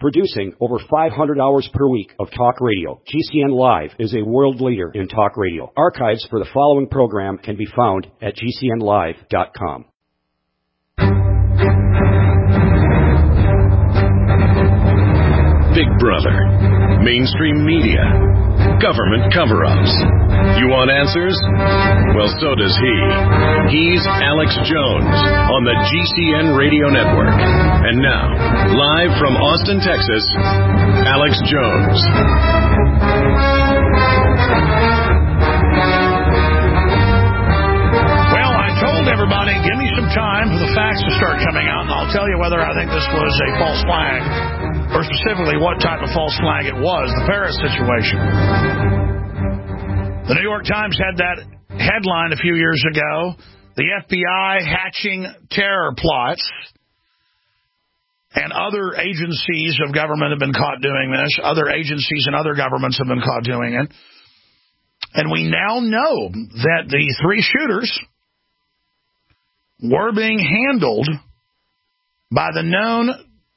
Producing over 500 hours per week of talk radio, GCN Live is a world leader in talk radio. Archives for the following program can be found at GCNlive.com. Big Brother, mainstream media, government cover-ups. You want answers? Well, so does he. He's Alex Jones on the GCN Radio Network. And now, live from Austin, Texas, Alex Jones. Well, I told everybody, give me some time for the facts to start coming out, and I'll tell you whether I think this was a false flag, or specifically what type of false flag it was, the Paris situation. The New York Times had that headline a few years ago, the FBI hatching terror plots, and other agencies of government have been caught doing this. Other agencies and other governments have been caught doing it. And we now know that the three shooters were being handled by the known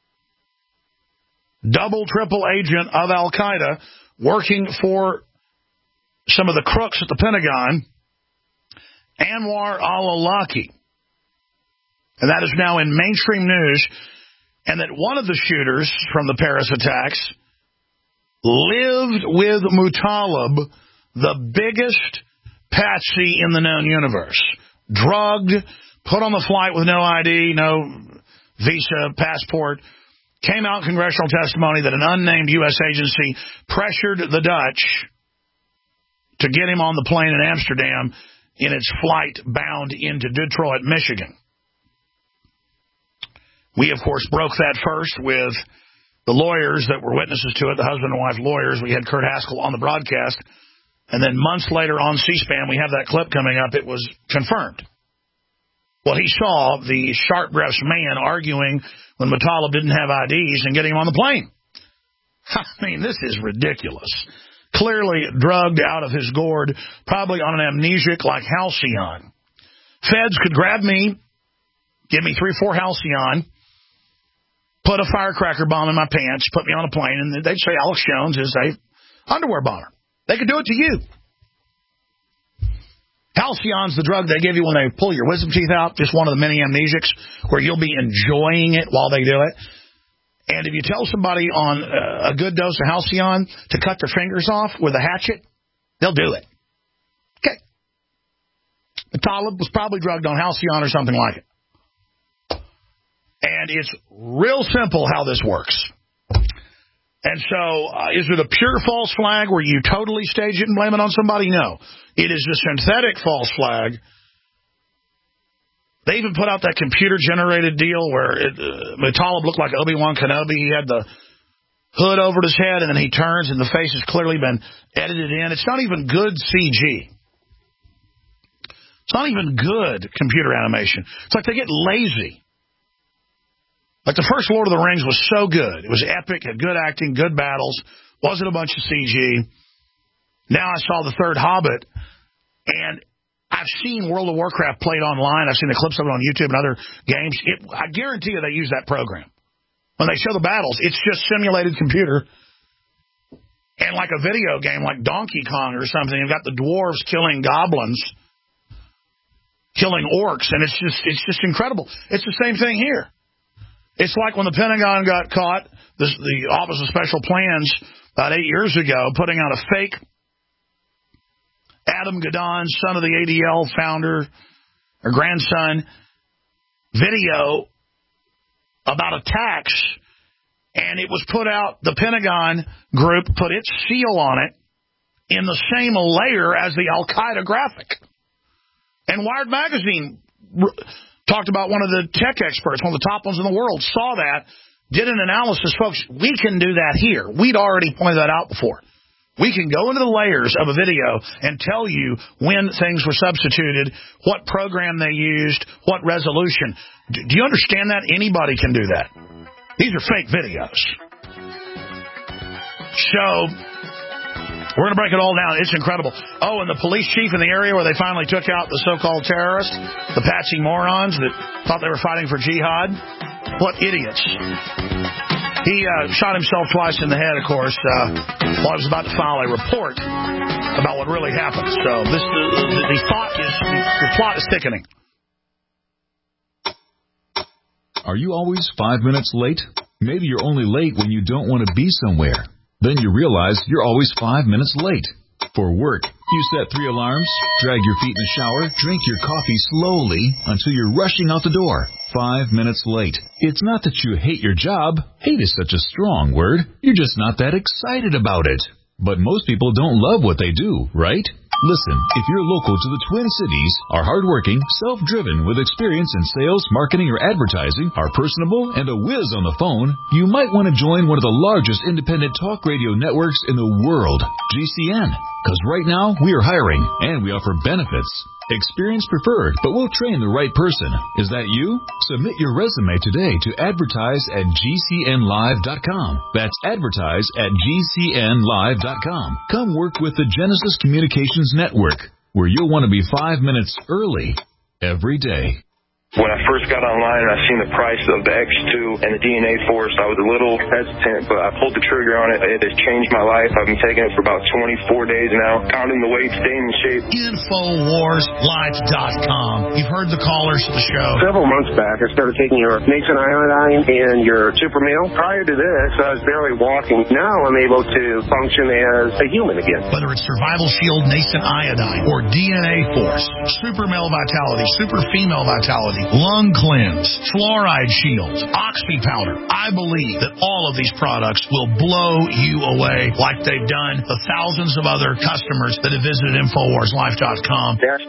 double, triple agent of Al-Qaeda working for some of the crooks at the Pentagon, Anwar al-Awlaki. And that is now in mainstream news. And that one of the shooters from the Paris attacks lived with Muttalib, the biggest patsy in the known universe. Drugged, put on the flight with no ID, no visa, passport. Came out in congressional testimony that an unnamed U.S. agency pressured the Dutch to get him on the plane in Amsterdam in its flight bound into Detroit, Michigan. We, of course, broke that first with the lawyers that were witnesses to it, the husband and wife lawyers. We had Kurt Haskell on the broadcast. And then months later on C-SPAN, we have that clip coming up, it was confirmed. Well, he saw the sharp-dressed man arguing when Muttalib didn't have IDs and getting him on the plane. I mean, this is ridiculous. Clearly drugged out of his gourd, probably on an amnesiac like Halcyon. Feds could grab me, give me 3 or 4 Halcyon, put a firecracker bomb in my pants, put me on a plane, and they'd say Alex Jones is a underwear bomber. They could do it to you. Halcyon's the drug they give you when they pull your wisdom teeth out, just one of the many amnesiacs where you'll be enjoying it while they do it. And if you tell somebody on a good dose of Halcyon to cut their fingers off with a hatchet, they'll do it. Okay. Muttalib was probably drugged on Halcyon or something like it. And it's real simple how this works. And so, is it a pure false flag where you totally stage it and blame it on somebody? No. It is a synthetic false flag. They even put out that computer-generated deal where Muttalib looked like Obi-Wan Kenobi. He had the hood over his head, and then he turns, and the face has clearly been edited in. It's not even good CG. It's not even good computer animation. It's like they get lazy. Like the first Lord of the Rings was so good. It was epic, had good acting, good battles. Wasn't a bunch of CG. Now I saw the third Hobbit, and I've seen World of Warcraft played online. I've seen the clips of it on YouTube and other games. I guarantee you they use that program. When they show the battles, it's just simulated computer. And like a video game like Donkey Kong or something, you've got the dwarves killing goblins, killing orcs, and it's just incredible. It's the same thing here. It's like when the Pentagon got caught, the Office of Special Plans about 8 years ago, putting out a fake Adam Gadon, son of the ADL founder, or grandson, video about attacks, and it was put out, the Pentagon group put its seal on it in the same layer as the Al-Qaeda graphic. And Wired Magazine talked about one of the tech experts, one of the top ones in the world, saw that, did an analysis. Folks, we can do that here. We'd already pointed that out before. We can go into the layers of a video and tell you when things were substituted, what program they used, what resolution. Do you understand that? Anybody can do that. These are fake videos. So, we're going to break it all down. It's incredible. Oh, and the police chief in the area where they finally took out the so-called terrorists, the patsy morons that thought they were fighting for jihad, What idiots. He shot himself twice in the head, of course, while he was about to file a report about what really happened. So the plot is thickening. Are you always 5 minutes late? Maybe you're only late when you don't want to be somewhere. Then you realize you're always 5 minutes late. For work, you set 3 alarms, drag your feet in the shower, drink your coffee slowly until you're rushing out the door. 5 minutes late. It's not that you hate your job. Hate is such a strong word. You're just not that excited about it. But most people don't love what they do, right? Listen, if you're local to the Twin Cities, are hardworking, self-driven, with experience in sales, marketing, or advertising, are personable, and a whiz on the phone, you might want to join one of the largest independent talk radio networks in the world, GCN. Because right now, we are hiring, and we offer benefits. Experience preferred, but we'll train the right person. Is that you? Submit your resume today to advertise@gcnlive.com. That's advertise@gcnlive.com. Come work with the Genesis Communications Network, where you'll want to be 5 minutes early every day. When I first got online and I seen the price of the X2 and the DNA Force, I was a little hesitant, but I pulled the trigger on it. It has changed my life. I've been taking it for about 24 days now, counting the weight, staying in shape. InfoWarsLife.com. You've heard the callers of the show. Several months back, I started taking your Nason Iodine and your Super Meal. Prior to this, I was barely walking. Now I'm able to function as a human again. Whether it's Survival Shield, Nason Iodine, or DNA Force, Super Male Vitality, Super Female Vitality, Lung Cleanse, Fluoride Shield, Oxy Powder. I believe that all of these products will blow you away like they've done the thousands of other customers that have visited InfoWarsLife.com. Dash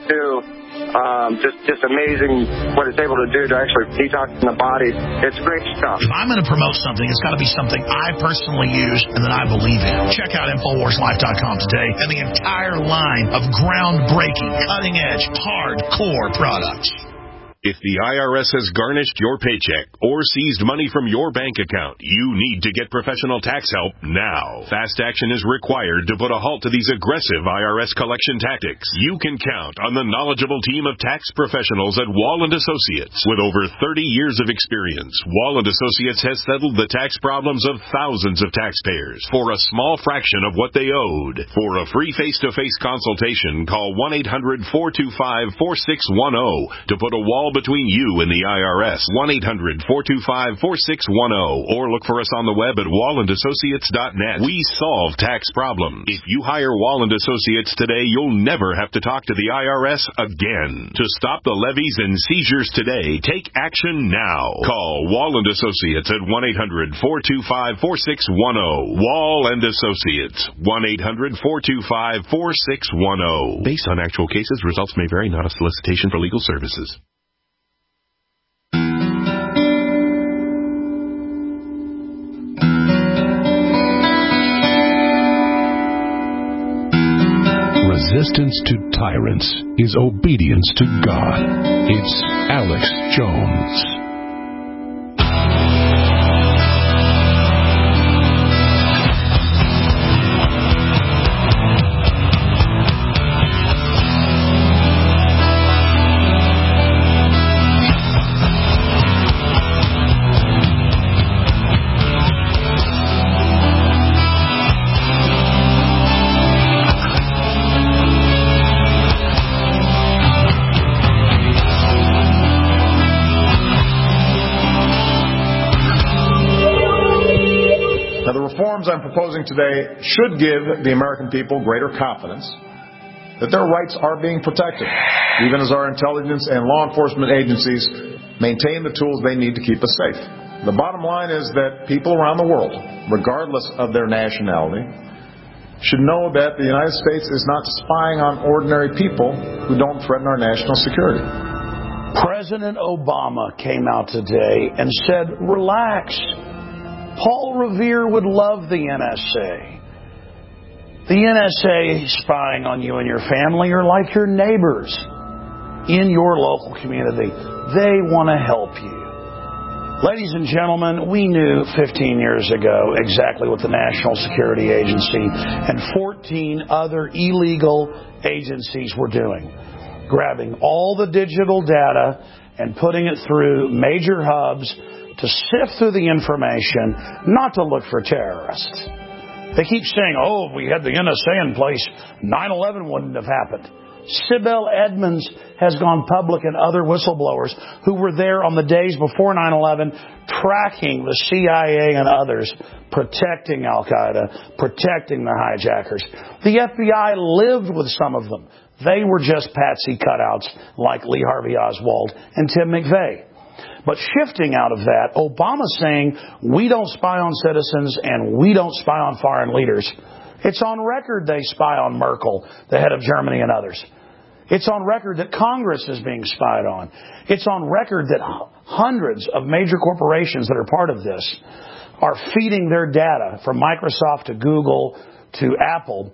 2, just amazing what it's able to do to actually detox the body. It's great stuff. If I'm going to promote something, it's got to be something I personally use and that I believe in. Check out InfoWarsLife.com today and the entire line of groundbreaking, cutting-edge, hardcore products. If the IRS has garnished your paycheck or seized money from your bank account, you need to get professional tax help now. Fast action is required to put a halt to these aggressive IRS collection tactics. You can count on the knowledgeable team of tax professionals at Wall & Associates. With over 30 years of experience, Wall & Associates has settled the tax problems of thousands of taxpayers for a small fraction of what they owed. For a free face-to-face consultation, call 1-800-425-4610 to put a wall between you and the IRS. 1-800-425-4610 or look for us on the web at wallandassociates.net. We solve tax problems. If you hire Wall & Associates today, you'll never have to talk to the IRS again. To stop the levies and seizures today, take action now. Call Wall & Associates at 1-800-425-4610. Wall & Associates. 1-800-425-4610. Based on actual cases, results may vary, not a solicitation for legal services. Resistance to tyrants is obedience to God. It's Alex Jones. I'm proposing today should give the American people greater confidence that their rights are being protected, even as our intelligence and law enforcement agencies maintain the tools they need to keep us safe. The bottom line is that people around the world, regardless of their nationality, should know that the United States is not spying on ordinary people who don't threaten our national security. President Obama came out today and said, relax. Paul Revere would love the NSA. The NSA spying on you and your family are like your neighbors in your local community. They want to help you. Ladies and gentlemen, we knew 15 years ago exactly what the National Security Agency and 14 other illegal agencies were doing. Grabbing all the digital data and putting it through major hubs, to sift through the information, not to look for terrorists. They keep saying, oh, if we had the NSA in place, 9/11 wouldn't have happened. Sibel Edmonds has gone public, and other whistleblowers who were there on the days before 9/11 tracking the CIA and others, protecting Al-Qaeda, protecting the hijackers. The FBI lived with some of them. They were just patsy cutouts like Lee Harvey Oswald and Tim McVeigh. But shifting out of that, Obama's saying we don't spy on citizens and we don't spy on foreign leaders. It's on record they spy on Merkel, the head of Germany, and others. It's on record that Congress is being spied on. It's on record that hundreds of major corporations that are part of this are feeding their data from Microsoft to Google to Apple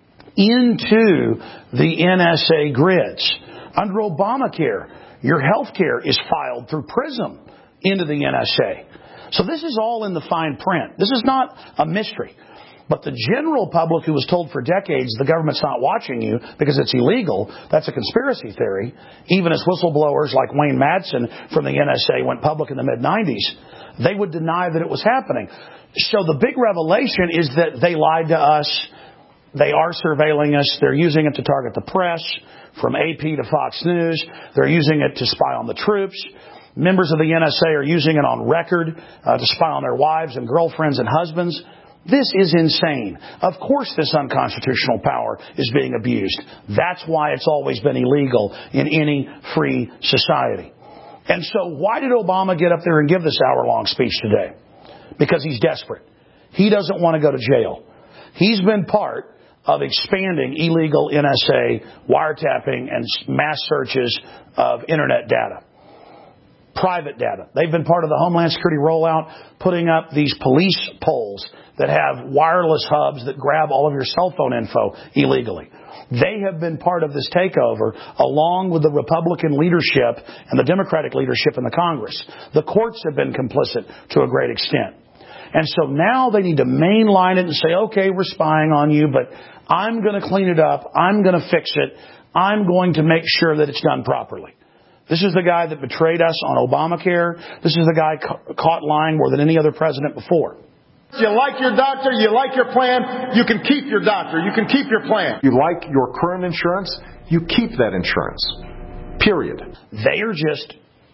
into the NSA grids. Under Obamacare, your health care is filed through PRISM into the NSA. So this is all in the fine print. This is not a mystery. But the general public who was told for decades the government's not watching you because it's illegal, that's a conspiracy theory. Even as whistleblowers like Wayne Madsen from the NSA went public in the mid-90s, they would deny that it was happening. So the big revelation is that they lied to us. They are surveilling us. They're using it to target the press, from AP to Fox News. They're using it to spy on the troops. Members of the NSA are using it on record to spy on their wives and girlfriends and husbands. This is insane. Of course this unconstitutional power is being abused. That's why it's always been illegal in any free society. And so why did Obama get up there and give this hour-long speech today? Because he's desperate. He doesn't want to go to jail. He's been part of expanding illegal NSA wiretapping and mass searches of Internet data. Private data. They've been part of the Homeland Security rollout, putting up these police poles that have wireless hubs that grab all of your cell phone info illegally. They have been part of this takeover along with the Republican leadership and the Democratic leadership in the Congress. The courts have been complicit to a great extent. And so now they need to mainline it and say, okay, we're spying on you, but I'm going to clean it up. I'm going to fix it. I'm going to make sure that it's done properly. This is the guy that betrayed us on Obamacare. This is the guy caught lying more than any other president before. You like your doctor, you like your plan, you can keep your doctor, you can keep your plan. You like your current insurance, you keep that insurance. Period. They are just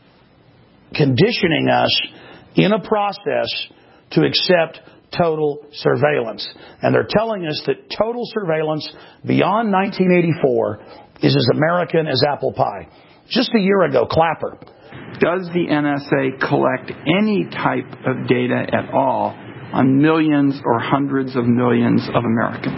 conditioning us in a process to accept total surveillance. And they're telling us that total surveillance beyond 1984 is as American as apple pie. Just a year ago, Clapper. Does the NSA collect any type of data at all on millions or hundreds of millions of Americans?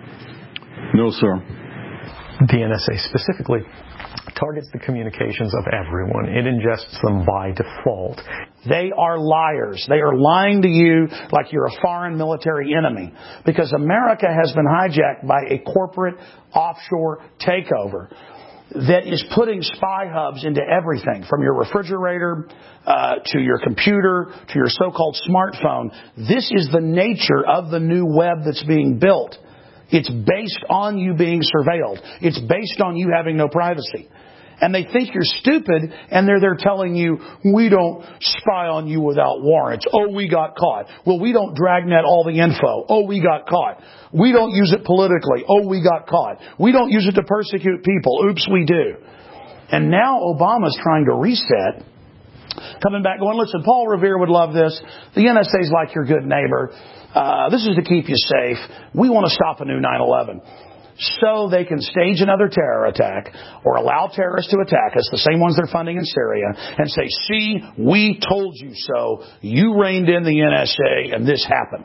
No, sir. The NSA specifically targets the communications of everyone. It ingests them by default. They are liars. They are lying to you like you're a foreign military enemy because America has been hijacked by a corporate offshore takeover that is putting spy hubs into everything, from your refrigerator to your computer to your so-called smartphone. This is the nature of the new web that's being built. It's based on you being surveilled. It's based on you having no privacy. And they think you're stupid, and they're there telling you, we don't spy on you without warrants. Oh, we got caught. Well, we don't dragnet all the info. Oh, we got caught. We don't use it politically. Oh, we got caught. We don't use it to persecute people. Oops, we do. And now Obama's trying to reset, coming back going, listen, Paul Revere would love this. The NSA's like your good neighbor. This is to keep you safe. We want to stop a new 9/11. So they can stage another terror attack or allow terrorists to attack us, the same ones they're funding in Syria, and say, see, we told you so. You reined in the NSA and this happened.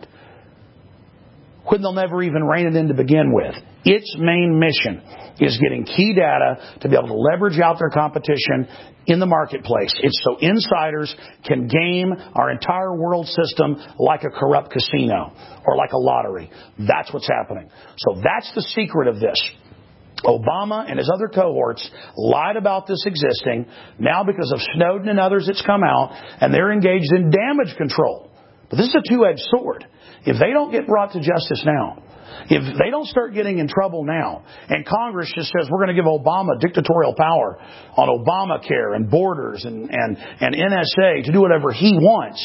When they'll never even rein it in to begin with. Its main mission is getting key data to be able to leverage out their competition in the marketplace. It's so insiders can game our entire world system like a corrupt casino or like a lottery. That's what's happening. So that's the secret of this. Obama and his other cohorts lied about this existing. Now because of Snowden and others it's come out, and they're engaged in damage control. But this is a two-edged sword. If they don't get brought to justice now, if they don't start getting in trouble now, and Congress just says we're going to give Obama dictatorial power on Obamacare and borders and NSA to do whatever he wants,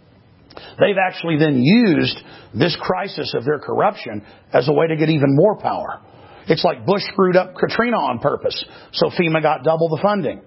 they've actually then used this crisis of their corruption as a way to get even more power. It's like Bush screwed up Katrina on purpose, so FEMA got double the funding.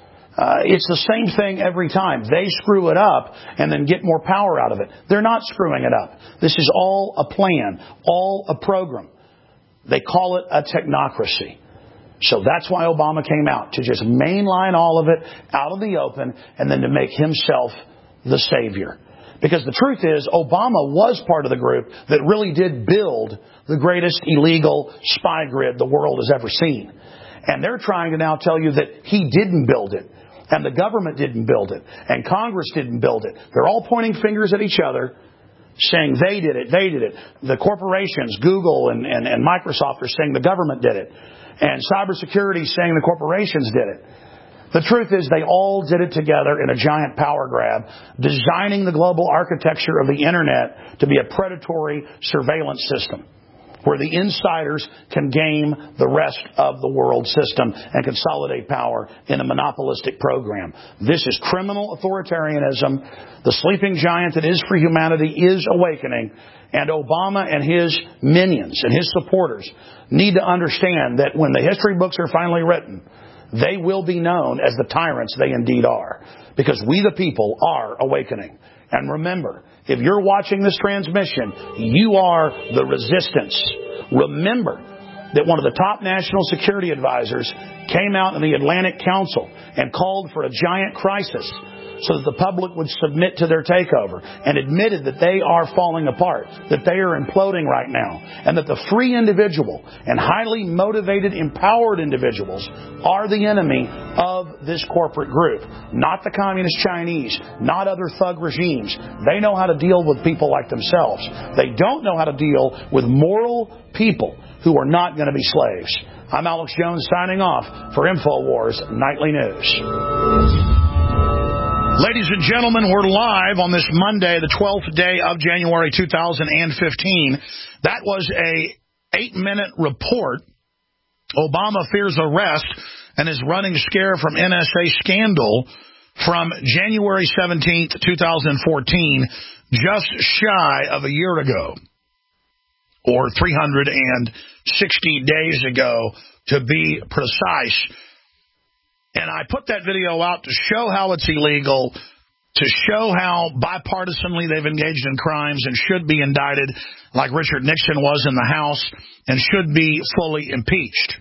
It's the same thing every time. They screw it up and then get more power out of it. They're not screwing it up. This is all a plan, all a program. They call it a technocracy. So that's why Obama came out, to just mainline all of it out of the open and then to make himself the savior. Because the truth is, Obama was part of the group that really did build the greatest illegal spy grid the world has ever seen. And they're trying to now tell you that he didn't build it. And the government didn't build it. And Congress didn't build it. They're all pointing fingers at each other, saying they did it, they did it. The corporations, Google and Microsoft, are saying the government did it. And cybersecurity is saying the corporations did it. The truth is they all did it together in a giant power grab, designing the global architecture of the Internet to be a predatory surveillance system, where the insiders can game the rest of the world system and consolidate power in a monopolistic program. This is criminal authoritarianism. The sleeping giant that is for humanity is awakening. And Obama and his minions and his supporters need to understand that when the history books are finally written, they will be known as the tyrants they indeed are. Because we the people are awakening. And remember, if you're watching this transmission, you are the resistance. Remember that one of the top national security advisors came out in the Atlantic Council and called for a giant crisis so that the public would submit to their takeover, and admitted that they are falling apart, that they are imploding right now, and that the free individual and highly motivated, empowered individuals are the enemy of this corporate group. Not the communist Chinese, not other thug regimes. They know how to deal with people like themselves. They don't know how to deal with moral people who are not going to be slaves. I'm Alex Jones signing off for InfoWars Nightly News. Ladies and gentlemen, we're live on this Monday, the 12th day of January 2015. That was a 8-minute report. Obama fears arrest and is running scare from NSA scandal from January 17th, 2014, just shy of a year ago, or 360 days ago to be precise. And I put that video out to show how it's illegal, to show how bipartisanly they've engaged in crimes and should be indicted like Richard Nixon was in the House and should be fully impeached.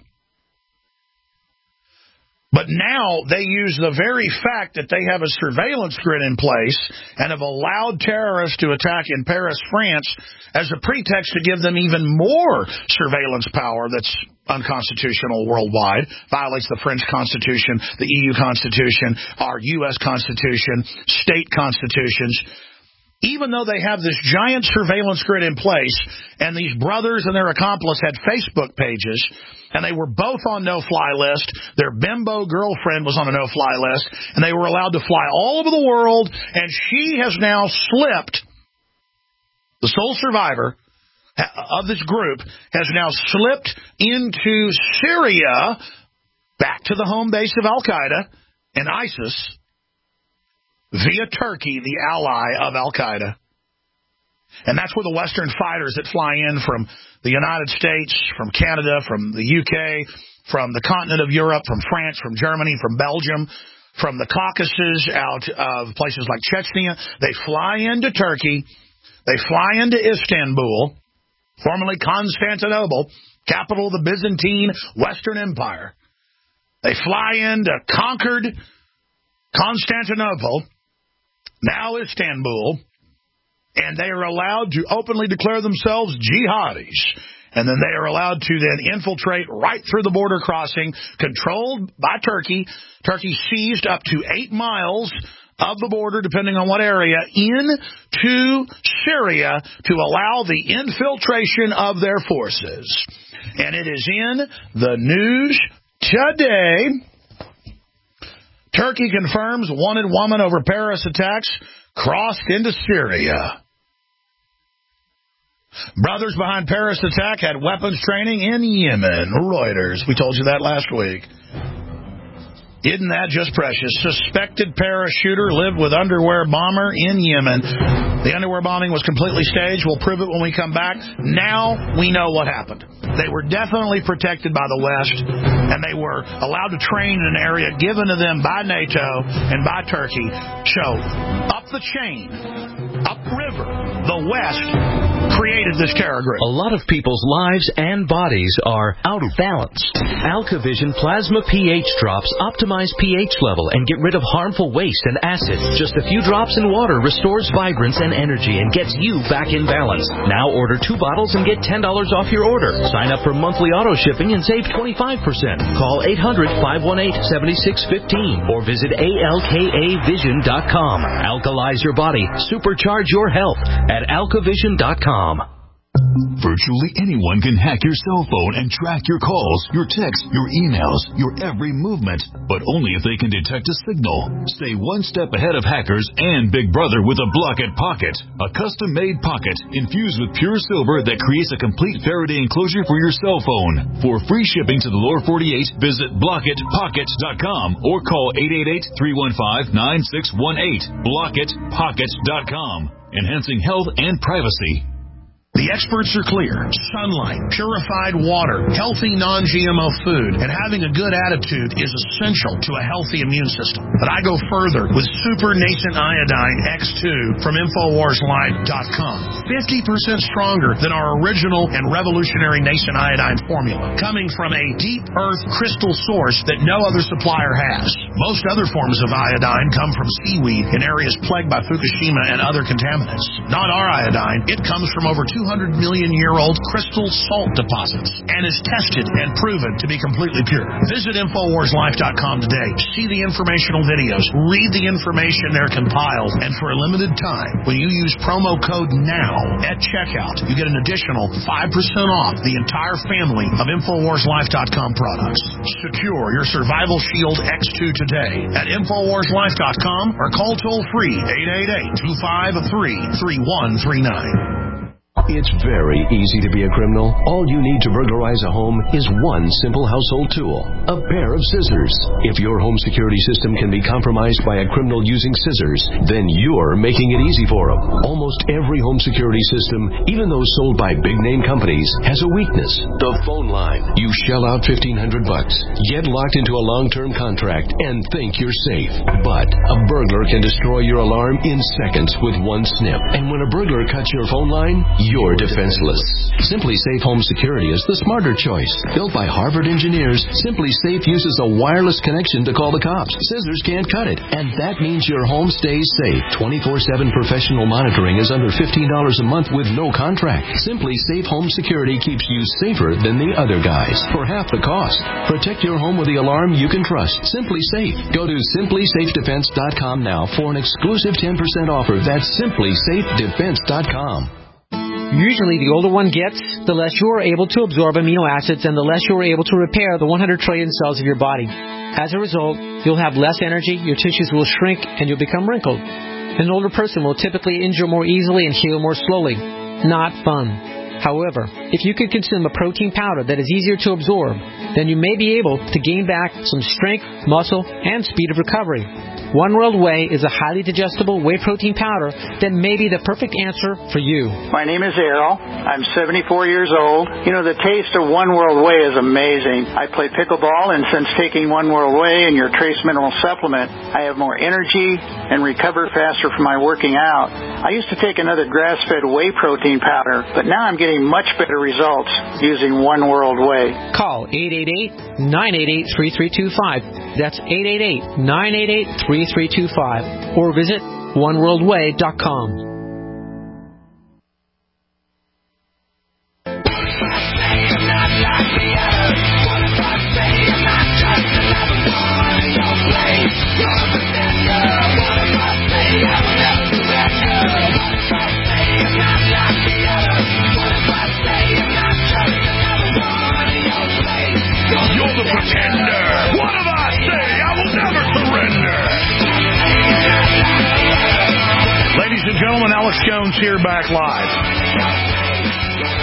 But now they use the very fact that they have a surveillance grid in place and have allowed terrorists to attack in Paris, France, as a pretext to give them even more surveillance power that's unconstitutional worldwide, violates the French Constitution, the EU Constitution, our U.S. Constitution, state constitutions. Even though they have this giant surveillance grid in place, and these brothers and their accomplice had Facebook pages, and they were both on no-fly list. Their bimbo girlfriend was on a no-fly list, and they were allowed to fly all over the world, and she has now slipped, the sole survivor of this group, has now slipped into Syria, back to the home base of Al-Qaeda and ISIS, via Turkey, the ally of Al-Qaeda. And that's where the Western fighters that fly in from the United States, from Canada, from the UK, from the continent of Europe, from France, from Germany, from Belgium, from the Caucasus, out of places like Chechnya, they fly into Turkey, they fly into Istanbul, formerly Constantinople, capital of the Byzantine Western Empire. They fly into conquered Constantinople, now Istanbul, and they are allowed to openly declare themselves jihadis. And then they are allowed to then infiltrate right through the border crossing, controlled by Turkey. Turkey seized up to 8 miles of the border, depending on what area, into Syria to allow the infiltration of their forces. And it is in the news today. Turkey confirms wanted woman over Paris attacks crossed into Syria. Brothers behind Paris attack had weapons training in Yemen. Reuters. We told you that last week. Isn't that just precious? Suspected parachuter lived with underwear bomber in Yemen. The underwear bombing was completely staged. We'll prove it when we come back. Now we know what happened. They were definitely protected by the West, and they were allowed to train in an area given to them by NATO and by Turkey. So, up the chain, upriver, the West created this terror group. A lot of people's lives and bodies are out of balance. AlkaVision Plasma pH drops optimize pH level and get rid of harmful waste and acid. Just a few drops in water restores vibrance and energy and gets you back in balance. Now order 2 bottles and get $10 off your order. Sign up for monthly auto shipping and save 25%. Call 800-518-7615 or visit alkavision.com. Alkalize your body. Supercharge your health at alkavision.com. Virtually anyone can hack your cell phone and track your calls, your texts, your emails, your every movement, but only if they can detect a signal. Stay one step ahead of hackers and Big Brother with a Blockit Pocket, a custom-made pocket infused with pure silver that creates a complete Faraday enclosure for your cell phone. For free shipping to the lower 48, visit blockitpocket.com or call 888-315-9618. blockitpocket.com, enhancing health and privacy. The experts are clear. Sunlight, purified water, healthy non-GMO food, and having a good attitude is essential to a healthy immune system. But I go further with Super Nascent Iodine X2 from InfoWarsLife.com. 50% stronger than our original and revolutionary Nascent Iodine formula, coming from a deep earth crystal source that no other supplier has. Most other forms of iodine come from seaweed in areas plagued by Fukushima and other contaminants. Not our iodine. It comes from over 200 million-year-old crystal salt deposits and is tested and proven to be completely pure. Visit InfoWarsLife.com today. See the informational videos. Read the information they're compiled. And for a limited time, when you use promo code NOW at checkout, you get an additional 5% off the entire family of InfoWarsLife.com products. Secure your Survival Shield X2 today at InfoWarsLife.com or call toll-free 888-253-3139. It's very easy to be a criminal. All you need to burglarize a home is one simple household tool, a pair of scissors. If your home security system can be compromised by a criminal using scissors, then you're making it easy for them. Almost every home security system, even those sold by big-name companies, has a weakness: the phone line. You shell out $1,500, get locked into a long-term contract, and think you're safe. But a burglar can destroy your alarm in seconds with one snip. And when a burglar cuts your phone line, you're defenseless. Simply Safe Home Security is the smarter choice. Built by Harvard engineers, Simply Safe uses a wireless connection to call the cops. Scissors can't cut it, and that means your home stays safe. 24/7 professional monitoring is under $15 a month with no contract. Simply Safe Home Security keeps you safer than the other guys for half the cost. Protect your home with the alarm you can trust. Simply Safe. Go to simplysafedefense.com now for an exclusive 10% offer. That's simplysafedefense.com. Usually, the older one gets, the less you are able to absorb amino acids and the less you are able to repair the 100 trillion cells of your body. As a result, you'll have less energy, your tissues will shrink, and you'll become wrinkled. An older person will typically injure more easily and heal more slowly. Not fun. However, if you can consume a protein powder that is easier to absorb, then you may be able to gain back some strength, muscle, and speed of recovery. One World Whey is a highly digestible whey protein powder that may be the perfect answer for you. My name is Errol. I'm 74 years old. You know, the taste of One World Whey is amazing. I play pickleball, and since taking One World Whey and your trace mineral supplement, I have more energy and recover faster from my working out. I used to take another grass-fed whey protein powder, but now I'm getting much better results using One World Whey. Call 888-988-3325. That's 888-988-3325. Or visit oneworldway.com. You're the pretender. What did I say? I will never surrender. Ladies and gentlemen, Alex Jones here, back live.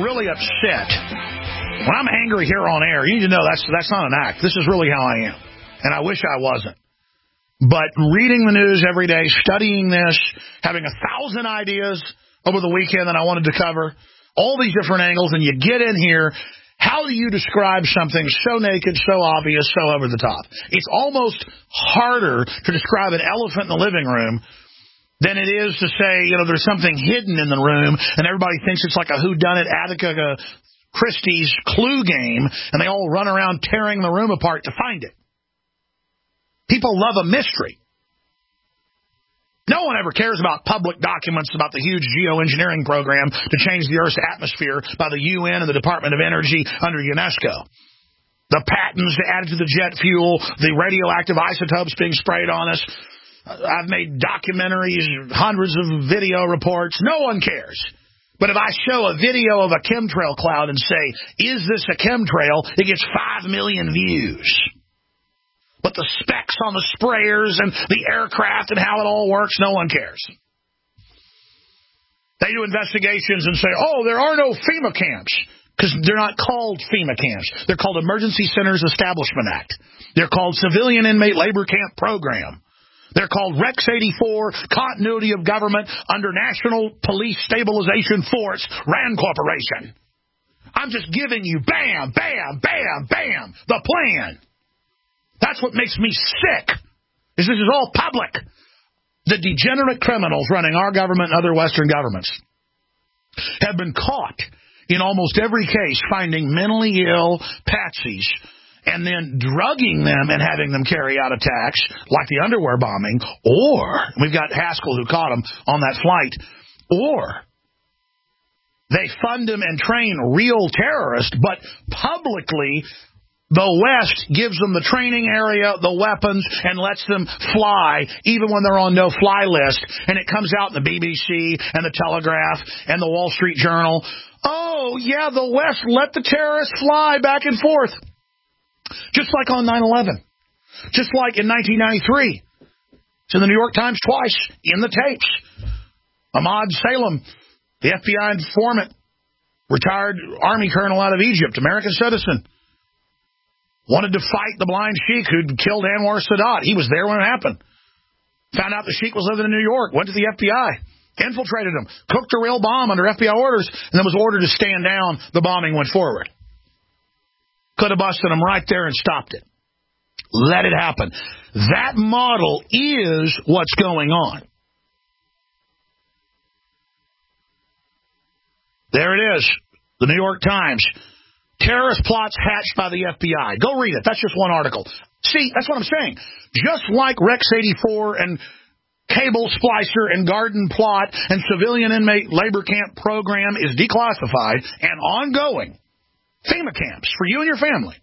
really upset, when I'm angry here on air, you need to know that's not an act. This is really how I am. And I wish I wasn't. But reading the news every day, studying this, having 1,000 ideas over the weekend that I wanted to cover, all these different angles, and you get in here, how do you describe something so naked, so obvious, so over the top? It's almost harder to describe an elephant in the living room than it is to say, there's something hidden in the room, and everybody thinks it's like a whodunit Attica Christie's clue game, and they all run around tearing the room apart to find it. People love a mystery. No one ever cares about public documents about the huge geoengineering program to change the Earth's atmosphere by the UN and the Department of Energy under UNESCO. The patents added to the jet fuel, the radioactive isotopes being sprayed on us. I've made documentaries, hundreds of video reports. No one cares. But if I show a video of a chemtrail cloud and say, is this a chemtrail, it gets 5 million views. But the specs on the sprayers and the aircraft and how it all works, no one cares. They do investigations and say, there are no FEMA camps. Because they're not called FEMA camps. They're called Emergency Centers Establishment Act. They're called Civilian Inmate Labor Camp Program. They're called Rex 84, Continuity of Government under National Police Stabilization Force, RAND Corporation. I'm just giving you bam, bam, bam, bam, the plan. That's what makes me sick, is this is all public. The degenerate criminals running our government and other Western governments have been caught in almost every case finding mentally ill patsies and then drugging them and having them carry out attacks like the underwear bombing, or, we've got Haskell who caught them on that flight, or they fund them and train real terrorists, but publicly the West gives them the training area, the weapons, and lets them fly, even when they're on no-fly list. And it comes out in the BBC and the Telegraph and the Wall Street Journal. Oh, yeah, the West let the terrorists fly back and forth. Just like on 9/11. Just like in 1993. It's in the New York Times twice, in the tapes. Ahmad Salem, the FBI informant, retired Army colonel out of Egypt, American citizen. Wanted to fight the blind sheik who'd killed Anwar Sadat. He was there when it happened. Found out the sheik was living in New York. Went to the FBI. Infiltrated him. Cooked a real bomb under FBI orders. And then was ordered to stand down. The bombing went forward. Could have busted him right there and stopped it. Let it happen. That model is what's going on. There it is. The New York Times. Terrorist plots hatched by the FBI. Go read it. That's just one article. See, that's what I'm saying. Just like Rex 84 and Cable Splicer and Garden Plot and Civilian Inmate Labor Camp Program is declassified and ongoing, FEMA camps for you and your family.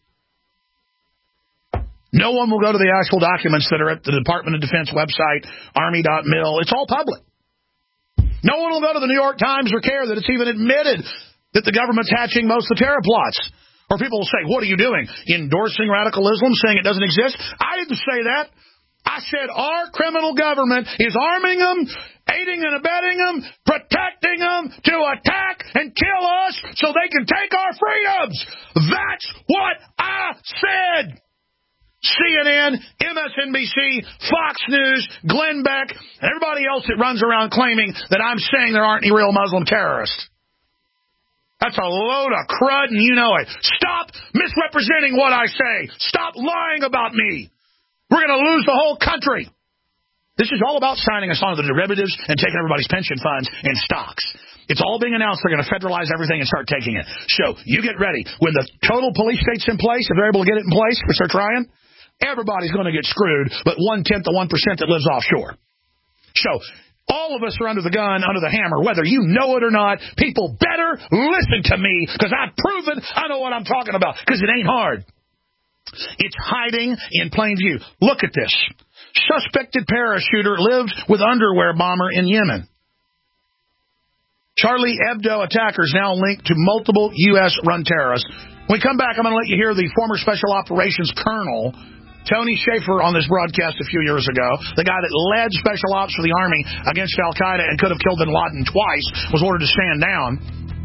No one will go to the actual documents that are at the Department of Defense website, Army.mil. It's all public. No one will go to the New York Times or care that it's even admitted that the government's hatching most of the terror plots. Or people will say, what are you doing? Endorsing radical Islam, saying it doesn't exist? I didn't say that. I said our criminal government is arming them, aiding and abetting them, protecting them to attack and kill us so they can take our freedoms. That's what I said. CNN, MSNBC, Fox News, Glenn Beck, and everybody else that runs around claiming that I'm saying there aren't any real Muslim terrorists. That's a load of crud, and you know it. Stop misrepresenting what I say. Stop lying about me. We're going to lose the whole country. This is all about signing us on to the derivatives and taking everybody's pension funds and stocks. It's all being announced. They're going to federalize everything and start taking it. So you get ready. When the total police state's in place, if they're able to get it in place, which they're trying, everybody's going to get screwed, but 1/10 of 1% that lives offshore. So all of us are under the gun, under the hammer, whether you know it or not. People better listen to me because I've proven I know what I'm talking about because it ain't hard. It's hiding in plain view. Look at this. Suspected parachuter lived with underwear bomber in Yemen. Charlie Hebdo attackers now linked to multiple U.S.-run terrorists. When we come back, I'm going to let you hear the former Special Operations Colonel Tony Shaffer on this broadcast a few years ago, the guy that led Special Ops for the Army against al-Qaeda and could have killed bin Laden twice, was ordered to stand down.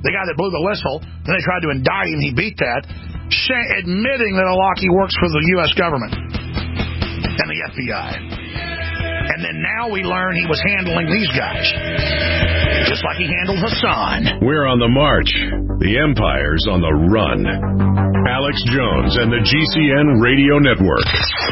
the guy that blew the whistle. Then they tried to indict him. He beat that, admitting that Al-Awlaki works for the U.S. government and the FBI. And then now we learn he was handling these guys, just like he handled Hassan. We're on the march. The empire's on the run. Alex Jones and the GCN Radio Network.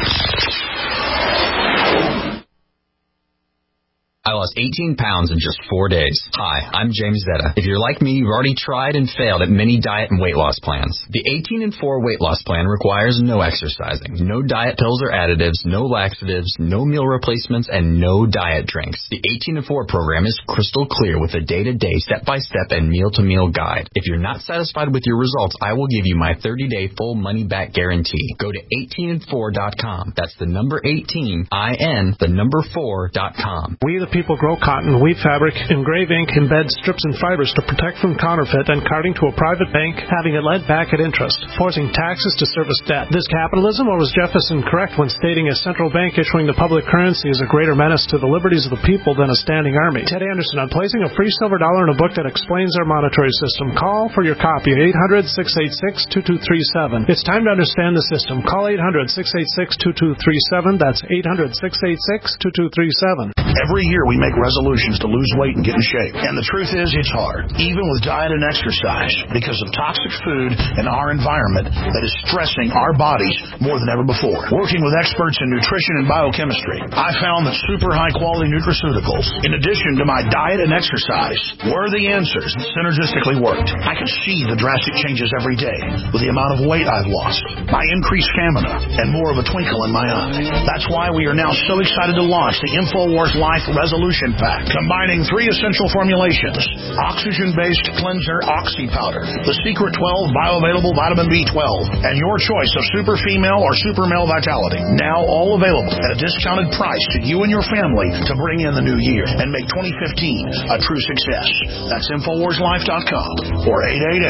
I lost 18 pounds in just 4 days. Hi, I'm James Zetta. If you're like me, you've already tried and failed at many diet and weight loss plans. The 18 and 4 weight loss plan requires no exercising, no diet pills or additives, no laxatives, no meal replacements, and no diet drinks. The 18 and 4 program is crystal clear with a day-to-day, step-by-step, and meal-to-meal guide. If you're not satisfied with your results, I will give you my 30-day full money-back guarantee. Go to 18and4.com. That's the number 18, I-N, the number 4.com. We the people grow cotton, weave fabric, engrave ink, embed strips and fibers to protect from counterfeit and carting to a private bank, having it lent back at interest, forcing taxes to service debt. This capitalism, or was Jefferson correct when stating a central bank issuing the public currency is a greater menace to the liberties of the people than a standing army? Ted Anderson on placing a free silver dollar in a book that explains our monetary system. Call for your copy at 800-686-2237. It's time to understand the system. Call 800-686-2237. That's 800-686-2237. Every year we make resolutions to lose weight and get in shape. And the truth is, it's hard, even with diet and exercise, because of toxic food and our environment that is stressing our bodies more than ever before. Working with experts in nutrition and biochemistry, I found that super high-quality nutraceuticals, in addition to my diet and exercise, were the answers that synergistically worked. I can see the drastic changes every day with the amount of weight I've lost, my increased stamina, and more of a twinkle in my eye. That's why we are now so excited to launch the InfoWars Life Resolution Pack, combining 3 essential formulations: oxygen-based cleanser Oxy Powder, the Secret 12 bioavailable vitamin B12, and your choice of super female or super male vitality. Now all available at a discounted price to you and your family to bring in the new year and make 2015 a true success. That's InfoWarsLife.com or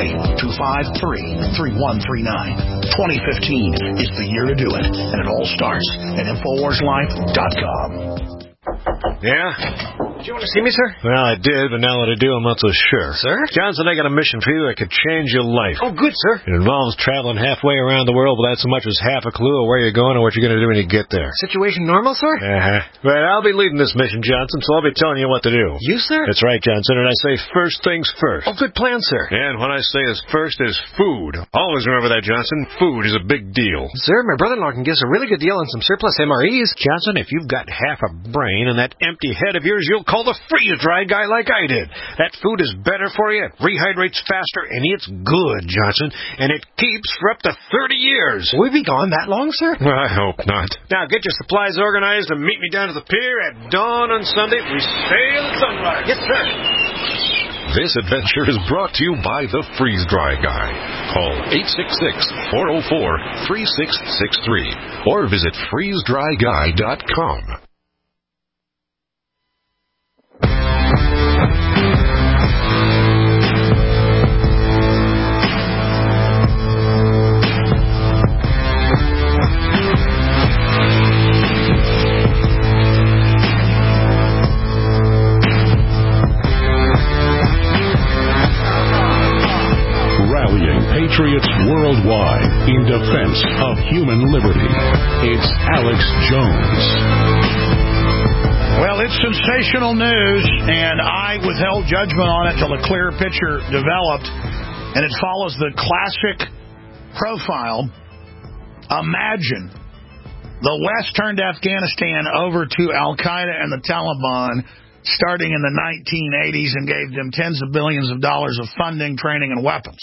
888-253-3139. 2015 is the year to do it, and it all starts at InfoWarsLife.com. Yeah? Did you want to see me, sir? Well, I did, but now that I do, I'm not so sure. Sir? Johnson, I got a mission for you that could change your life. Oh, good, sir. It involves traveling halfway around the world without so much as half a clue of where you're going or what you're going to do when you get there. Situation normal, sir? Well, I'll be leading this mission, Johnson, so I'll be telling you what to do. You, sir? That's right, Johnson, and I say first things first. Oh, good plan, sir. And when I say is first is food. Always remember that, Johnson. Food is a big deal. Sir, my brother-in-law can give us a really good deal on some surplus MREs. Johnson, if you've got half a brain and that empty head of yours, you'll call the freeze-dried guy like I did. That food is better for you, it rehydrates faster, and it's good, Johnson, and it keeps for up to 30 years. Will we be gone that long, sir? I hope not. Now, get your supplies organized and meet me down to the pier at dawn on Sunday. We sail at sunrise. Yes, sir. This adventure is brought to you by the Freeze-Dry Guy. Call 866-404-3663 or visit freezedryguy.com. Patriots worldwide in defense of human liberty. It's Alex Jones. Well, it's sensational news, and I withheld judgment on it till a clear picture developed, and it follows the classic profile. Imagine the West turned Afghanistan over to Al-Qaeda and the Taliban starting in the 1980s and gave them tens of billions of dollars of funding, training, and weapons.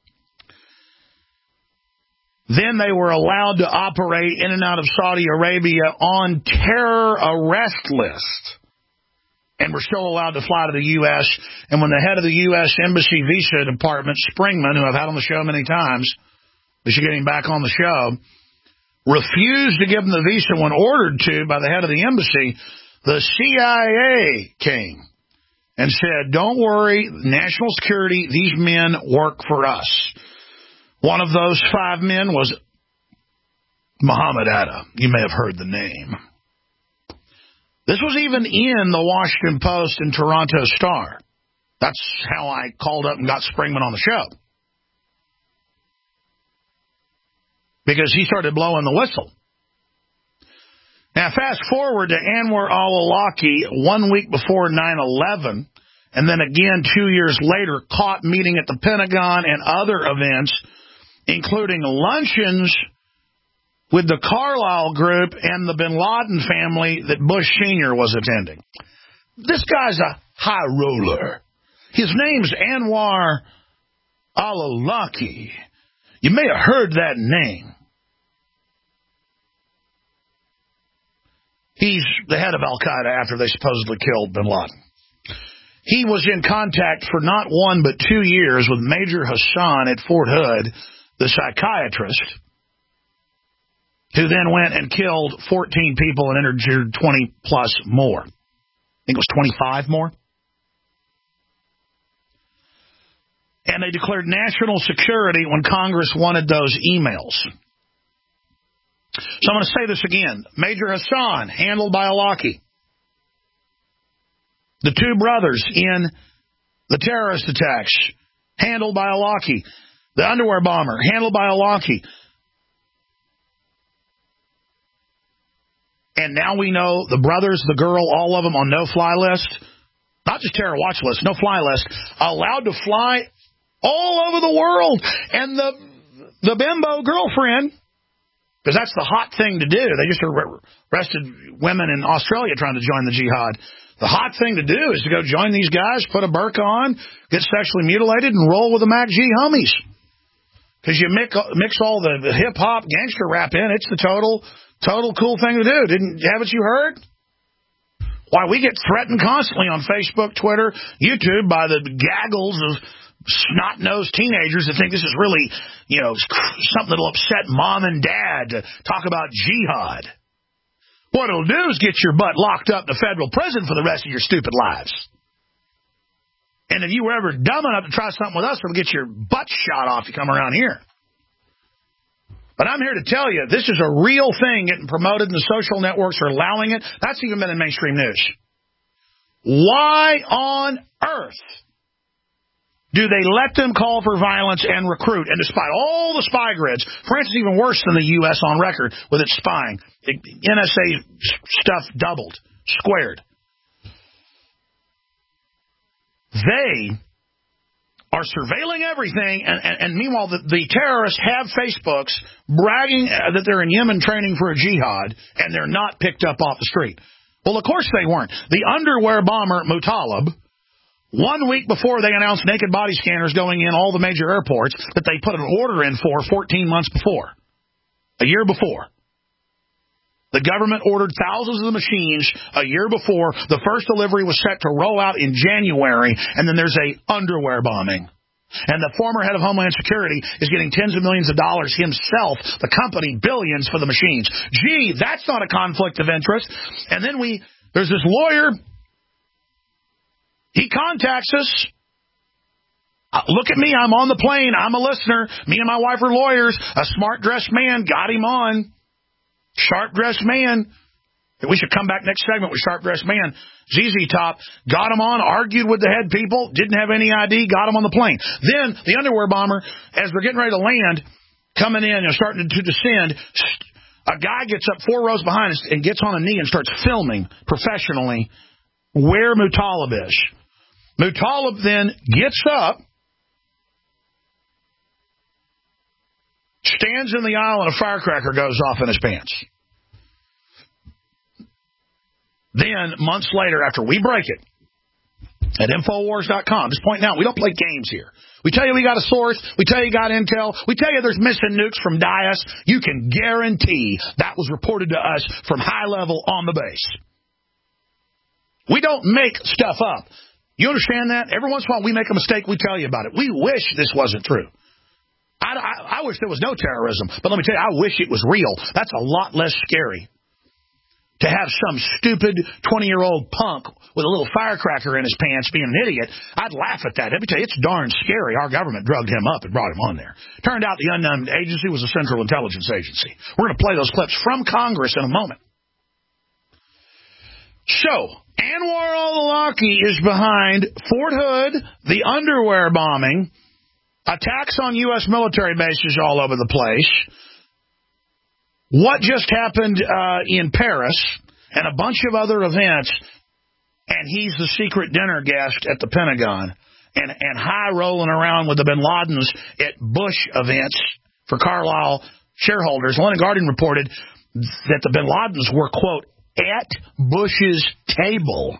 Then they were allowed to operate in and out of Saudi Arabia on terror arrest list and were still allowed to fly to the U.S. And when the head of the U.S. Embassy Visa Department, Springman, who I've had on the show many times, we should get him back on the show, refused to give them the visa when ordered to by the head of the embassy, the CIA came and said, don't worry, national security, these men work for us. One of those 5 men was Muhammad Atta. You may have heard the name. This was even in the Washington Post and Toronto Star. That's how I called up and got Springman on the show. Because he started blowing the whistle. Now, fast forward to Anwar al-Awlaki 1 week before 9/11, and then again 2 years later, caught meeting at the Pentagon and other events, including luncheons with the Carlyle Group and the Bin Laden family that Bush Sr. was attending. This guy's a high roller. His name's Anwar al-Awlaki. You may have heard that name. He's the head of Al-Qaeda after they supposedly killed bin Laden. He was in contact for not 1 but 2 years with Major Hassan at Fort Hood, the psychiatrist, who then went and killed 14 people and injured 20-plus more. I think it was 25 more. And they declared national security when Congress wanted those emails. So I'm going to say this again. Major Hassan, handled by Awlaki. The 2 brothers in the terrorist attacks, handled by Awlaki. The underwear bomber, handled by Awlaki. And now we know the brothers, the girl, all of them on no-fly list. Not just terror watch list, no-fly list. Allowed to fly all over the world. And the bimbo girlfriend, because that's the hot thing to do. They just arrested women in Australia trying to join the jihad. The hot thing to do is to go join these guys, put a burqa on, get sexually mutilated, and roll with the MAC-G homies. Because you mix all the hip-hop gangster rap in, it's the total cool thing to do. Haven't you heard? Why, we get threatened constantly on Facebook, Twitter, YouTube by the gaggles of snot-nosed teenagers that think this is really, something that'll upset mom and dad to talk about jihad. What it'll do is get your butt locked up in a federal prison for the rest of your stupid lives. And if you were ever dumb enough to try something with us, it'll get your butt shot off if you come around here. But I'm here to tell you, this is a real thing getting promoted, and the social networks are allowing it. That's even been in mainstream news. Why on earth do they let them call for violence and recruit? And despite all the spy grids, France is even worse than the U.S. on record with its spying. NSA stuff doubled, squared. They are surveilling everything, and meanwhile the terrorists have Facebooks bragging that they're in Yemen training for a jihad, and they're not picked up off the street. Well, of course they weren't. The underwear bomber Mutallab, 1 week before they announced naked body scanners going in all the major airports that they put an order in for 14 months before, a year before. The government ordered thousands of the machines a year before. The first delivery was set to roll out in January, and then there's a underwear bombing. And the former head of Homeland Security is getting tens of millions of dollars himself, the company billions for the machines. Gee, that's not a conflict of interest. And then there's this lawyer. He contacts us. Look at me, I'm on the plane, I'm a listener. Me and my wife are lawyers. A smart-dressed man got him on. Sharp-dressed man. We should come back next segment with sharp-dressed man. ZZ Top got him on, argued with the head people, didn't have any ID, got him on the plane. Then the underwear bomber, as they're getting ready to land, coming in and starting to descend, a guy gets up 4 rows behind us and gets on a knee and starts filming professionally where Mutallab is. Mutallab then gets up, stands in the aisle, and a firecracker goes off in his pants. Then, months later, after we break it, at Infowars.com, just pointing out, we don't play games here. We tell you we got a source. We tell you got intel. We tell you there's missing nukes from Daesh. You can guarantee that was reported to us from high level on the base. We don't make stuff up. You understand that? Every once in a while we make a mistake, we tell you about it. We wish this wasn't true. I wish there was no terrorism, but let me tell you, I wish it was real. That's a lot less scary. To have some stupid 20-year-old punk with a little firecracker in his pants being an idiot, I'd laugh at that. Let me tell you, it's darn scary. Our government drugged him up and brought him on there. Turned out the unknown agency was a Central Intelligence Agency. We're going to play those clips from Congress in a moment. So, Anwar al-Awlaki is behind Fort Hood, the underwear bombing, attacks on U.S. military bases all over the place, what just happened in Paris, and a bunch of other events, and he's the secret dinner guest at the Pentagon, and high-rolling around with the bin Ladens at Bush events for Carlyle shareholders. London Guardian reported that the bin Ladens were, quote, at Bush's table.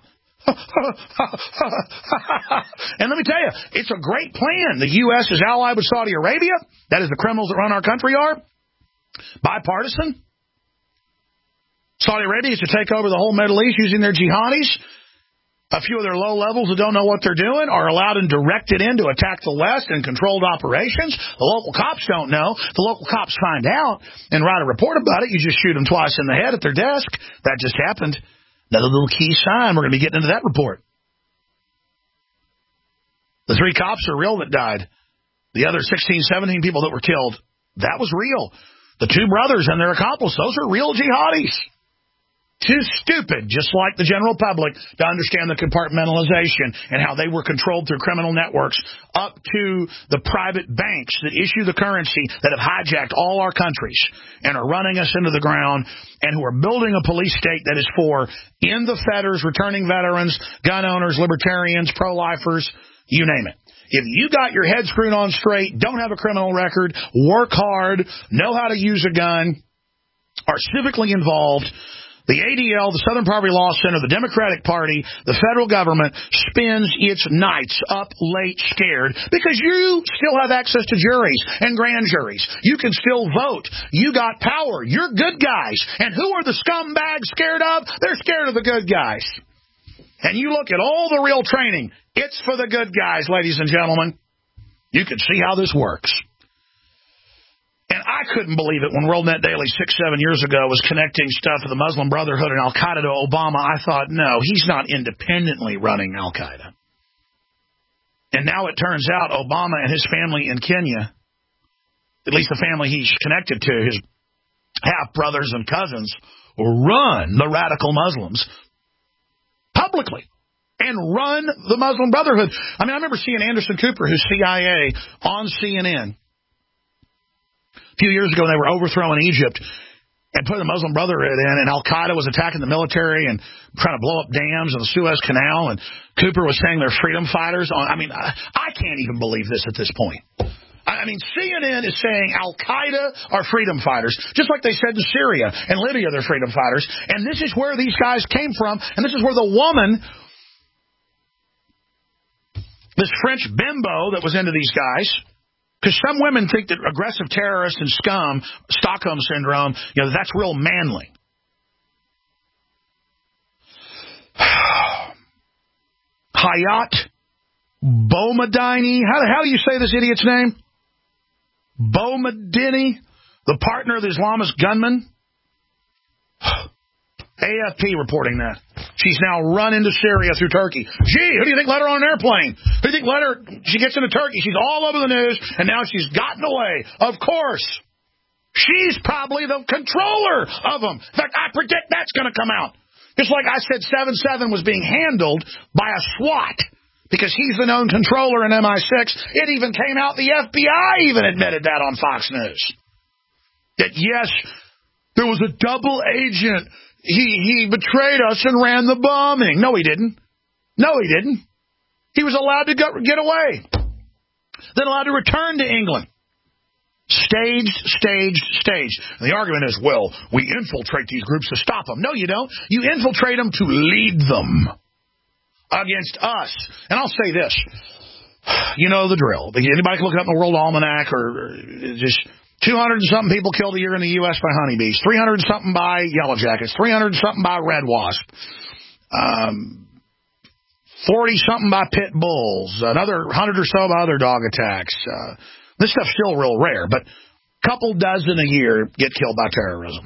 And let me tell you, it's a great plan. The U.S. is allied with Saudi Arabia. That is, the criminals that run our country are. Bipartisan. Saudi Arabia is to take over the whole Middle East using their jihadis. A few of their low levels that don't know what they're doing are allowed and directed in to attack the West in controlled operations. The local cops don't know. The local cops find out and write a report about it. You just shoot them twice in the head at their desk. That just happened. Another little key sign. We're going to be getting into that report. The 3 cops are real that died. The other 16, 17 people that were killed, that was real. The 2 brothers and their accomplice, those are real jihadis. Too stupid, just like the general public, to understand the compartmentalization and how they were controlled through criminal networks up to the private banks that issue the currency that have hijacked all our countries and are running us into the ground and who are building a police state that is for in the fetters, returning veterans, gun owners, libertarians, pro-lifers, you name it. If you got your head screwed on straight, don't have a criminal record, work hard, know how to use a gun, are civically involved, the ADL, the Southern Poverty Law Center, the Democratic Party, the federal government spends its nights up late scared because you still have access to juries and grand juries. You can still vote. You got power. You're good guys. And who are the scumbags scared of? They're scared of the good guys. And you look at all the real training. It's for the good guys, ladies and gentlemen. You can see how this works. And I couldn't believe it when WorldNet Daily 6-7 years ago was connecting stuff to the Muslim Brotherhood and Al-Qaeda to Obama. I thought, no, he's not independently running Al-Qaeda. And now it turns out Obama and his family in Kenya, at least the family he's connected to, his half-brothers and cousins, run the radical Muslims publicly and run the Muslim Brotherhood. I mean, I remember seeing Anderson Cooper, who's CIA, on CNN. A few years ago, they were overthrowing Egypt and putting the Muslim Brotherhood in, and Al-Qaeda was attacking the military and trying to blow up dams in the Suez Canal, and Cooper was saying they're freedom fighters. I can't even believe this at this point. I mean, CNN is saying Al-Qaeda are freedom fighters, just like they said in Syria and Libya they're freedom fighters, and this is where these guys came from, and this is where the woman, this French bimbo that was into these guys, because some women think that aggressive terrorists and scum, Stockholm Syndrome, that's real manly. Hayat Boumediene. How do you say this idiot's name? Boumediene, the partner of the Islamist gunman. AFP reporting that. She's now run into Syria through Turkey. Gee, who do you think let her on an airplane? Who do you think let her? She gets into Turkey. She's all over the news, and now she's gotten away. Of course. She's probably the controller of them. In fact, I predict that's going to come out. Just like I said 7-7 was being handled by a SWAT because he's the known controller in MI6. It even came out, the FBI even admitted that on Fox News. That, yes, there was a double agent. He betrayed us and ran the bombing. No, he didn't. No, he didn't. He was allowed to get away. Then allowed to return to England. Staged. And the argument is, well, we infiltrate these groups to stop them. No, you don't. You infiltrate them to lead them against us. And I'll say this. You know the drill. Anybody can look it up in the World Almanac or just 200 and something people killed a year in the U.S. by honeybees. 300 and something by yellow jackets. 300 and something by red wasp. 40 something by pit bulls. Another 100 or so by other dog attacks. This stuff's still real rare, but a couple dozen a year get killed by terrorism.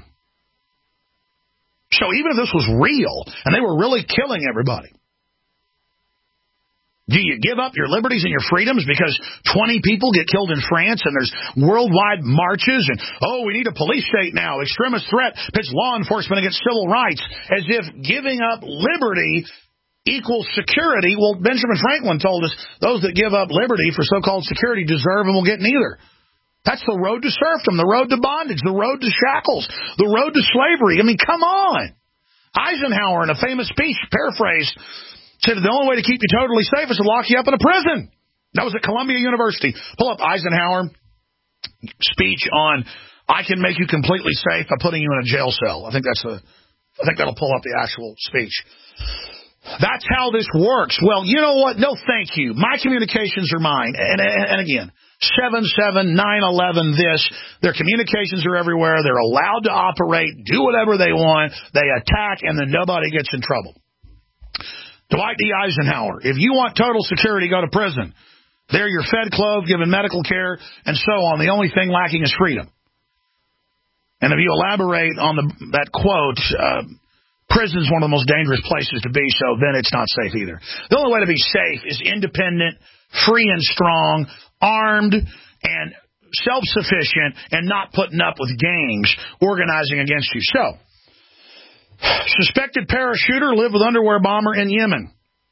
So even if this was real and they were really killing everybody, Do you give up your liberties and your freedoms because 20 people get killed in France and there's worldwide marches and, we need a police state now, extremist threat pits law enforcement against civil rights, as if giving up liberty equals security? Well, Benjamin Franklin told us those that give up liberty for so-called security deserve and will get neither. That's the road to serfdom, the road to bondage, the road to shackles, the road to slavery. I mean, come on. Eisenhower, in a famous speech, paraphrased, said the only way to keep you totally safe is to lock you up in a prison. That was at Columbia University. Pull up Eisenhower speech on I can make you completely safe by putting you in a jail cell. I think that'll pull up the actual speech. That's how this works. Well, you know what? No, thank you. My communications are mine. And again, 7/7, 9/11, their communications are everywhere. They're allowed to operate, do whatever they want. They attack, and then nobody gets in trouble. Dwight D. Eisenhower, if you want total security, go to prison. There you're fed, clothed, given medical care, and so on. The only thing lacking is freedom. And if you elaborate on that quote, prison is one of the most dangerous places to be, so then it's not safe either. The only way to be safe is independent, free and strong, armed, and self-sufficient, and not putting up with gangs organizing against you. So, suspected parachuter lived with underwear bomber in Yemen.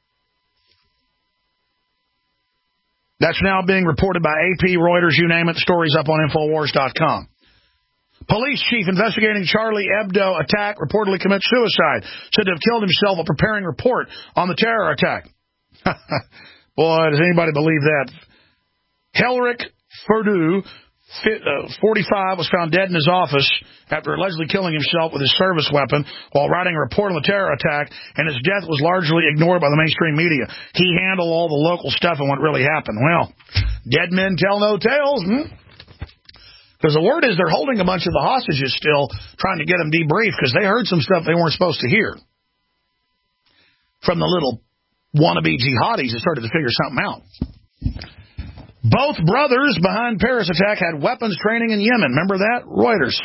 That's now being reported by AP, Reuters, you name it. The story's up on Infowars.com. Police chief investigating Charlie Hebdo attack reportedly commits suicide. Said to have killed himself while preparing report on the terror attack. Boy, does anybody believe that? Helric Ferdou, 45, was found dead in his office after allegedly killing himself with his service weapon while writing a report on the terror attack, and his death was largely ignored by the mainstream media. He handled all the local stuff and what really happened. Well, dead men tell no tales, Because the word is they're holding a bunch of the hostages still, trying to get them debriefed because they heard some stuff they weren't supposed to hear from the little wannabe jihadis that started to figure something out. Both brothers behind Paris attack had weapons training in Yemen. Remember that? Reuters.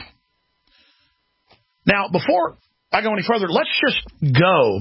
Now, before I go any further, let's just go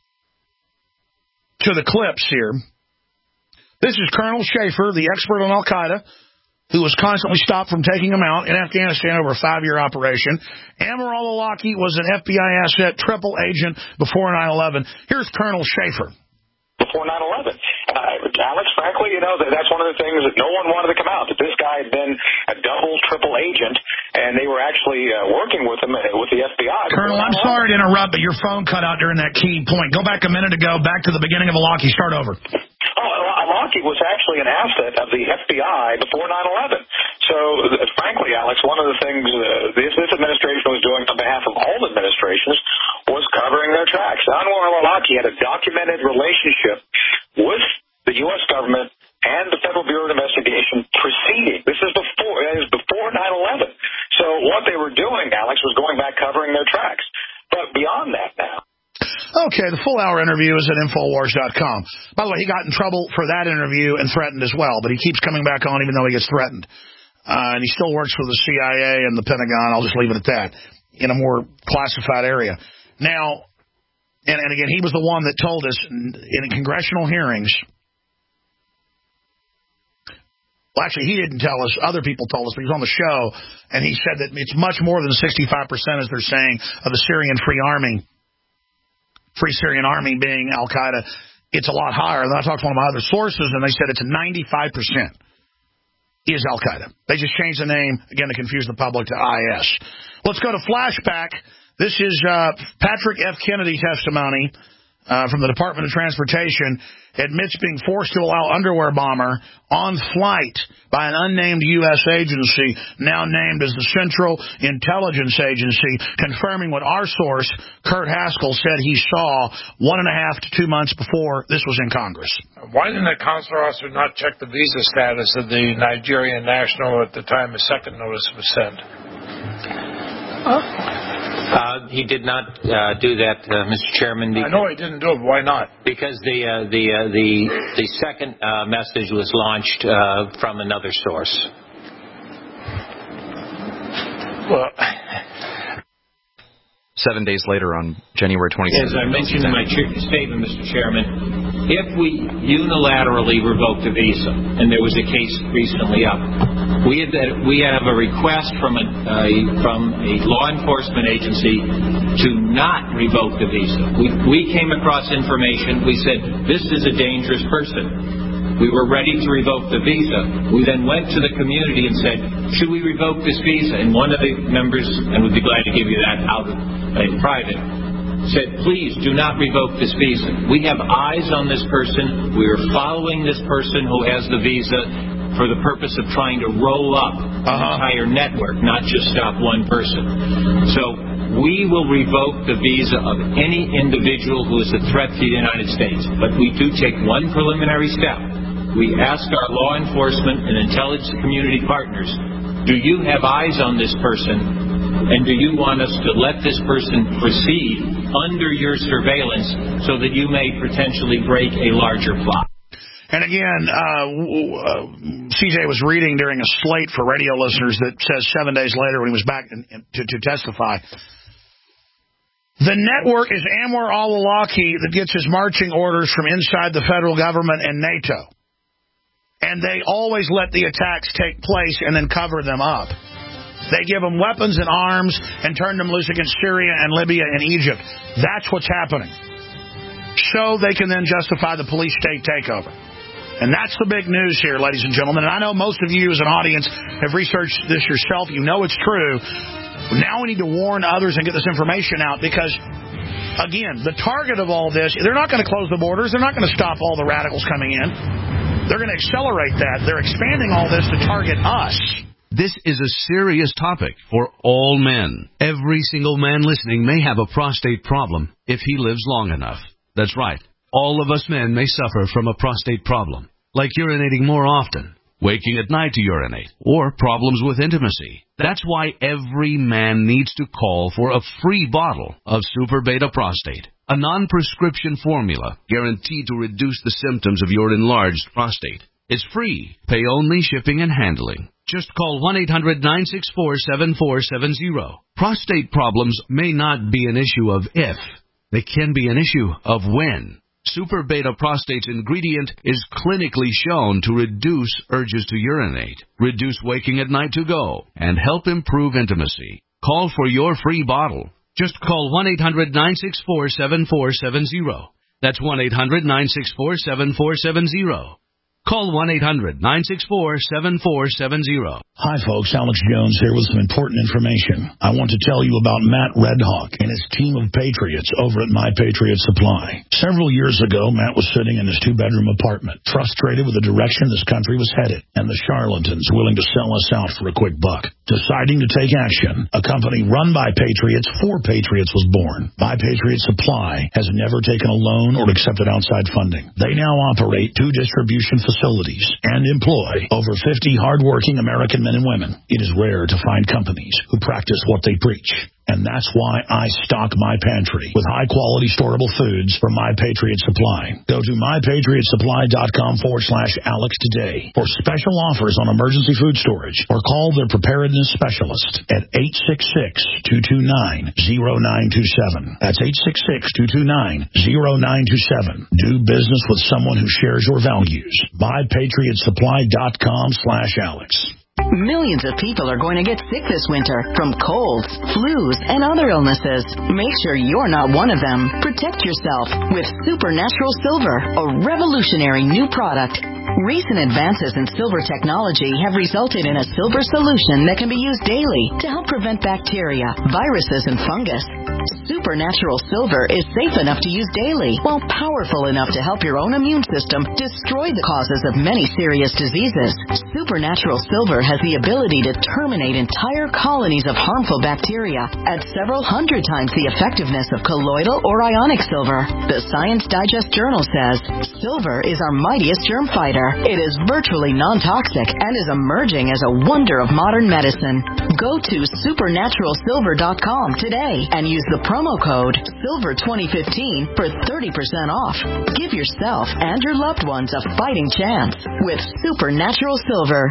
to the clips here. This is Colonel Schaefer, the expert on Al-Qaeda, who was constantly stopped from taking them out in Afghanistan over a 5-year operation. Amarallah Awlaki was an FBI asset, triple agent before 9/11. Here's Colonel Schaefer. Before 9/11. Alex, frankly, that's one of the things that no one wanted to come out, that this guy had been a double, triple agent, and they were actually working with him, with the FBI. Colonel, I'm sorry to interrupt, but your phone cut out during that key point. Go back a minute ago, back to the beginning of Awlaki. Start over. Awlaki was actually an asset of the FBI before 9/11. So, frankly, Alex, one of the things this administration was doing on behalf of all administrations was covering their tracks. Anwar al-Awlaki had a documented relationship with the U.S. government and the Federal Bureau of Investigation preceding. This is before 9/11. So what they were doing, Alex, was going back covering their tracks. But beyond that now. Okay, the full-hour interview is at Infowars.com. By the way, he got in trouble for that interview and threatened as well, but he keeps coming back on even though he gets threatened. And he still works for the CIA and the Pentagon. I'll just leave it at that, in a more classified area. Now, and again, he was the one that told us in congressional hearings. Well, actually, he didn't tell us. Other people told us, but he was on the show, and he said that it's much more than 65%, as they're saying, of the Syrian Free Syrian Army being Al-Qaeda. It's a lot higher. And I talked to one of my other sources, and they said it's 95% is Al-Qaeda. They just changed the name, again, to confuse the public, to IS. Let's go to Flashback. This is Patrick F. Kennedy testimony from the Department of Transportation. Admits being forced to allow underwear bomber on flight by an unnamed U.S. agency, now named as the Central Intelligence Agency, confirming what our source, Kurt Haskell, said he saw 1.5 to 2 months before this was in Congress. Why didn't the consular officer not check the visa status of the Nigerian national at the time the second notice was sent? He did not do that, Mr. Chairman. I know he didn't do it. Why not? Because the second message was launched from another source. Well, 7 days later, on January 27th. As I mentioned in my statement, Mr. Chairman, if we unilaterally revoked a visa, and there was a case recently up, we have a request from a law enforcement agency to not revoke the visa. We came across information. We said, this is a dangerous person. We were ready to revoke the visa. We then went to the community and said, should we revoke this visa? And one of the members, and we'd be glad to give you that out in private, said, please do not revoke this visa. We have eyes on this person. We are following this person who has the visa for the purpose of trying to roll up an entire network, not just stop one person. So we will revoke the visa of any individual who is a threat to the United States. But we do take one preliminary step. We ask our law enforcement and intelligence community partners, do you have eyes on this person? And do you want us to let this person proceed under your surveillance so that you may potentially break a larger plot? And again, CJ was reading during a slate for radio listeners that says 7 days later when he was back to testify, the network is Anwar al-Awlaki that gets his marching orders from inside the federal government and NATO. And they always let the attacks take place and then cover them up. They give them weapons and arms and turn them loose against Syria and Libya and Egypt. That's what's happening. So they can then justify the police state takeover. And that's the big news here, ladies and gentlemen. And I know most of you as an audience have researched this yourself. You know it's true. Now we need to warn others and get this information out because, again, the target of all this, they're not going to close the borders. They're not going to stop all the radicals coming in. They're going to accelerate that. They're expanding all this to target us. This is a serious topic for all men. Every single man listening may have a prostate problem if he lives long enough. That's right. All of us men may suffer from a prostate problem, like urinating more often, waking at night to urinate, or problems with intimacy. That's why every man needs to call for a free bottle of Super Beta Prostate, a non-prescription formula guaranteed to reduce the symptoms of your enlarged prostate. It's free. Pay only shipping and handling. Just call 1-800-964-7470. Prostate problems may not be an issue of if. They can be an issue of when. Super Beta Prostate's ingredient is clinically shown to reduce urges to urinate, reduce waking at night to go, and help improve intimacy. Call for your free bottle. Just call 1-800-964-7470. That's 1-800-964-7470. Call 1-800-964-7470. Hi, folks. Alex Jones here with some important information. I want to tell you about Matt Redhawk and his team of patriots over at My Patriot Supply. Several years ago, Matt was sitting in his two-bedroom apartment, frustrated with the direction this country was headed and the charlatans willing to sell us out for a quick buck. Deciding to take action, a company run by patriots for patriots was born. My Patriot Supply has never taken a loan or accepted outside funding. They now operate 2 distribution facilities and employ over 50 hardworking American men and women. It is rare to find companies who practice what they preach. And that's why I stock my pantry with high-quality storable foods from My Patriot Supply. Go to mypatriotsupply.com/Alex today for special offers on emergency food storage or call their preparedness specialist at 866-229-0927. That's 866-229-0927. Do business with someone who shares your values. mypatriotsupply.com/Alex. Millions of people are going to get sick this winter from colds, flus, and other illnesses. Make sure you're not one of them. Protect yourself with Supernatural Silver, a revolutionary new product. Recent advances in silver technology have resulted in a silver solution that can be used daily to help prevent bacteria, viruses, and fungus. Supernatural Silver is safe enough to use daily while powerful enough to help your own immune system destroy the causes of many serious diseases. Supernatural Silver has the ability to terminate entire colonies of harmful bacteria at several hundred times the effectiveness of colloidal or ionic silver. The Science Digest Journal says silver is our mightiest germ fighter. It is virtually non-toxic and is emerging as a wonder of modern medicine. Go to supernaturalsilver.com today and use the promo code SILVER2015 for 30% off. Give yourself and your loved ones a fighting chance with Supernatural Silver.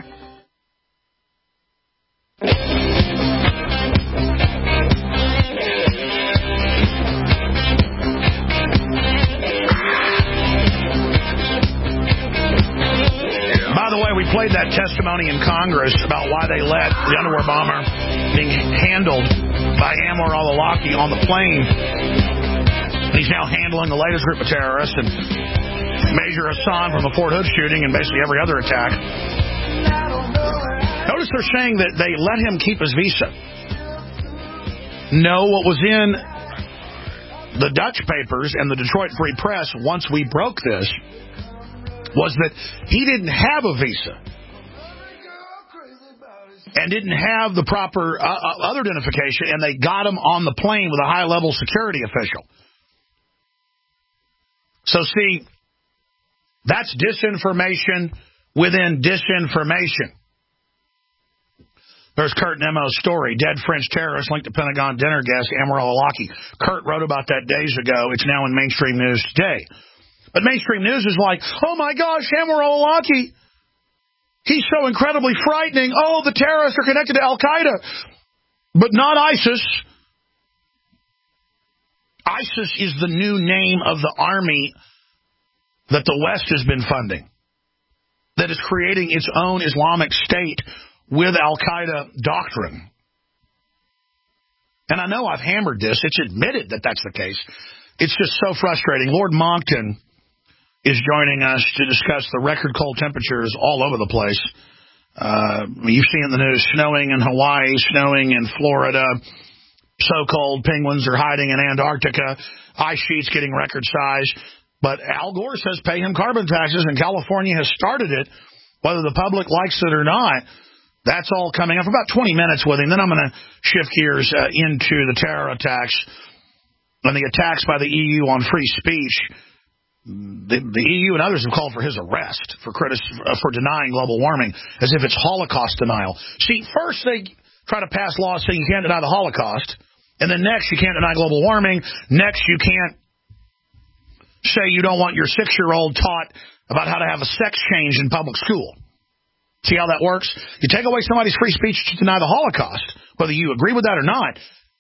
the way, we played that testimony in Congress about why they let the underwear bomber being handled by Anwar al-Awlaki on the plane. He's now handling the latest group of terrorists and Major Hassan from the Fort Hood shooting and basically every other attack. Notice they're saying that they let him keep his visa. No, what was in the Dutch papers and the Detroit Free Press once we broke this was that he didn't have a visa and didn't have the proper other identification, and they got him on the plane with a high-level security official. So, see, that's disinformation within disinformation. There's Kurt Nemo's story, dead French terrorist linked to Pentagon dinner guest Anwar al-Awlaki. Kurt wrote about that days ago. It's now in mainstream news today. But mainstream news is like, oh, my gosh, Anwar al-Awlaki, he's so incredibly frightening. Oh, the terrorists are connected to Al-Qaeda, but not ISIS. ISIS is the new name of the army that the West has been funding, that is creating its own Islamic State with Al-Qaeda doctrine. And I know I've hammered this. It's admitted that that's the case. It's just so frustrating. Lord Monckton is joining us to discuss the record cold temperatures all over the place. You've seen in the news, snowing in Hawaii, snowing in Florida, so cold, penguins are hiding in Antarctica, ice sheets getting record size. But Al Gore says pay him carbon taxes, and California has started it, whether the public likes it or not. That's all coming up. For about 20 minutes with him. Then I'm going to shift gears into the terror attacks and the attacks by the EU on free speech. The EU and others have called for his arrest for denying global warming, as if it's Holocaust denial. See, first they try to pass laws saying you can't deny the Holocaust, and then next you can't deny global warming. Next you can't say you don't want your 6-year-old taught about how to have a sex change in public school. See how that works? You take away somebody's free speech to deny the Holocaust, whether you agree with that or not.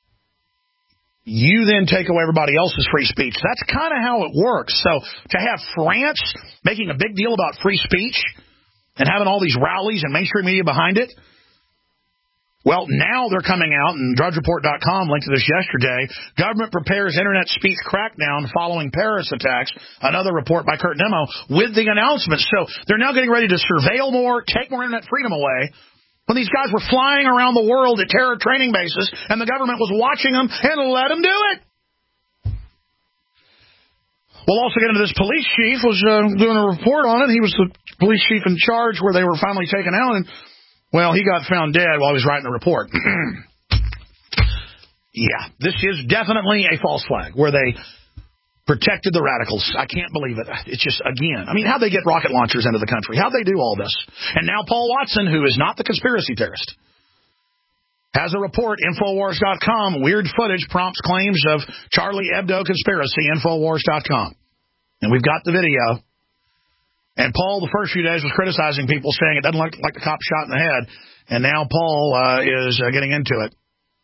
You then take away everybody else's free speech. That's kind of how it works. So to have France making a big deal about free speech and having all these rallies and mainstream media behind it, well, now they're coming out, and DrudgeReport.com linked to this yesterday. Government prepares internet speech crackdown following Paris attacks. Another report by Kurt Nemo with the announcement. So they're now getting ready to surveil more, take more internet freedom away, when these guys were flying around the world at terror training bases, and the government was watching them and let them do it. We'll also get into this police chief was doing a report on it. He was the police chief in charge where they were finally taken out, and well, he got found dead while he was writing the report. Yeah, this is definitely a false flag where they protected the radicals. I can't believe it. It's just, again, I mean, how'd they get rocket launchers into the country? How'd they do all this? And now Paul Watson, who is not the conspiracy theorist, has a report, Infowars.com. Weird footage prompts claims of Charlie Hebdo conspiracy, Infowars.com. And we've got the video. And Paul, the first few days, was criticizing people, saying it doesn't look like the cop shot in the head. And now Paul is getting into it.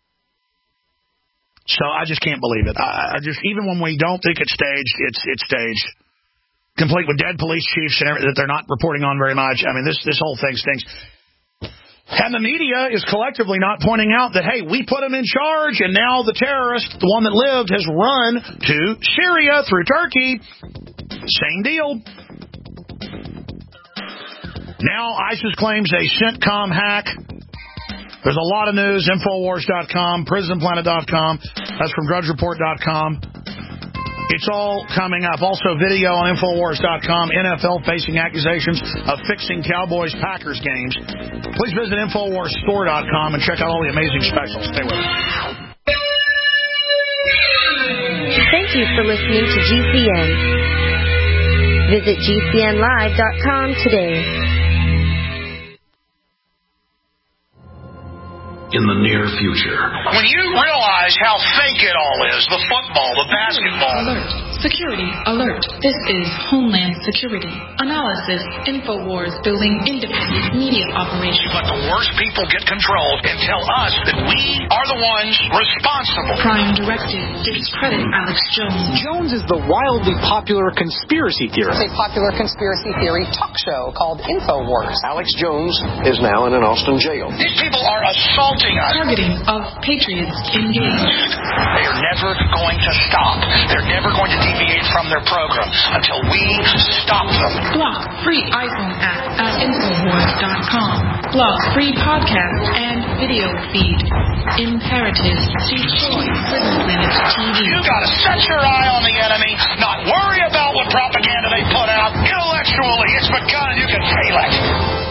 So I just can't believe it. I just, even when we don't think it's staged, it's staged. Complete with dead police chiefs and that they're not reporting on very much. I mean, this whole thing stinks. And the media is collectively not pointing out that, hey, we put him in charge, and now the terrorist, the one that lived, has run to Syria through Turkey. Same deal. Now ISIS claims a CENTCOM hack. There's a lot of news, Infowars.com, PrisonPlanet.com. That's from DrudgeReport.com. It's all coming up. Also video on Infowars.com. NFL facing accusations of fixing Cowboys-Packers games. Please visit InfoWarsStore.com and check out all the amazing specials. Stay with us. Thank you for listening to GCN. Visit GCNlive.com today. In the near future. When you realize how fake it all is, the football, the basketball, Security alert. This is Homeland Security. Analysis. InfoWars building independent media operation. Let the worst people get control and tell us that we are the ones responsible. Prime Directive. Discredit Alex Jones. Jones is the wildly popular conspiracy theorist. It's a popular conspiracy theory talk show called InfoWars. Alex Jones is now in an Austin jail. These people are assaulting us. Targeting of patriots engaged. They are never going to stop. They're never going to deviate from their program until we stop them. Block free iPhone app at Infowars.com. Block free podcast and video feed. Imperative. Destroy Prison Planet TV. You gotta set your eye on the enemy, not worry about what propaganda they put out. Intellectually, it's begun and you can feel it.